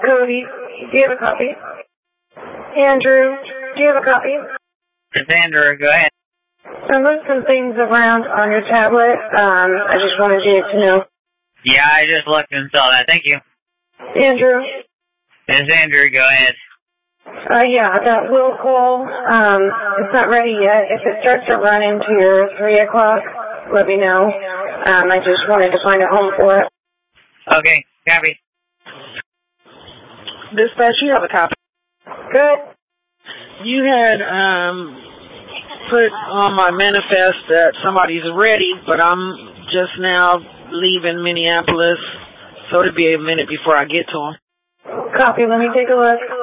Cody, do you have a copy? Andrew, do you have a copy? It's Andrew, go ahead. I moved some things around on your tablet. I just wanted you to know. Yeah, I just looked and saw that. Thank you. Andrew? It's Andrew, go ahead. Yeah, that will call. It's not ready yet. If it starts to run into your 3 o'clock, let me know. I just wanted to find a home for it. Okay, copy. Dispatch, you have a copy. Good. You had put on my manifest that somebody's ready, but I'm just now leaving Minneapolis, so it'll be a minute before I get to them. Copy, let me take a look.